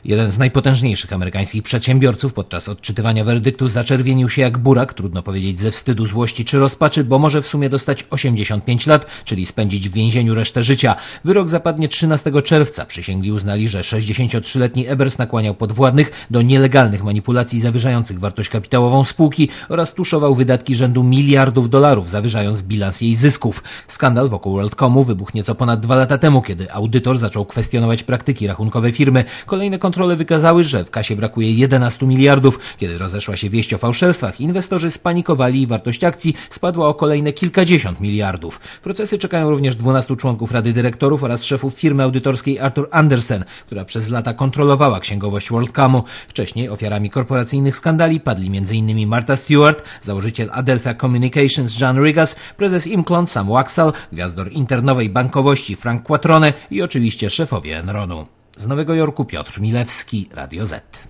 Jeden z najpotężniejszych amerykańskich przedsiębiorców podczas odczytywania werdyktu zaczerwienił się jak burak, trudno powiedzieć ze wstydu, złości czy rozpaczy, bo może w sumie dostać 85 lat, czyli spędzić w więzieniu resztę życia. Wyrok zapadnie 13 czerwca. Przysięgli uznali, że 63-letni Ebers nakłaniał podwładnych do nielegalnych manipulacji zawyżających wartość kapitałową spółki oraz tuszował wydatki rzędu miliardów dolarów, zawyżając bilans jej zysków. Skandal wokół WorldComu wybuchł nieco ponad 2 lata temu, kiedy audytor zaczął kwestionować praktyki rachunkowe firmy. Kolejne kontrole wykazały, że w kasie brakuje 11 miliardów. Kiedy rozeszła się wieść o fałszerstwach, inwestorzy spanikowali i wartość akcji spadła o kolejne kilkadziesiąt miliardów. Procesy czekają również 12 członków Rady Dyrektorów oraz szefów firmy audytorskiej Arthur Andersen, która przez lata kontrolowała księgowość WorldComu. Wcześniej ofiarami korporacyjnych skandali padli m.in. Martha Stewart, założyciel Adelphia Communications John Rigas, prezes Imklon Sam Waksal, gwiazdor internowej bankowości Frank Quattrone i oczywiście szefowie Enronu. Z Nowego Jorku Piotr Milewski, Radio Z.